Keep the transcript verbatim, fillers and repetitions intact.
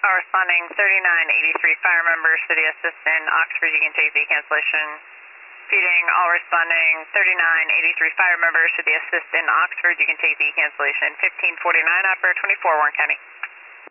All responding thirty-nine eighty-three fire members, city assistant, Oxford, you can take the cancellation. Feeding all responding thirty-nine eighty-three fire members, city assistant, Oxford, you can take the cancellation. fifteen forty-nine, operator twenty-four, Warren County.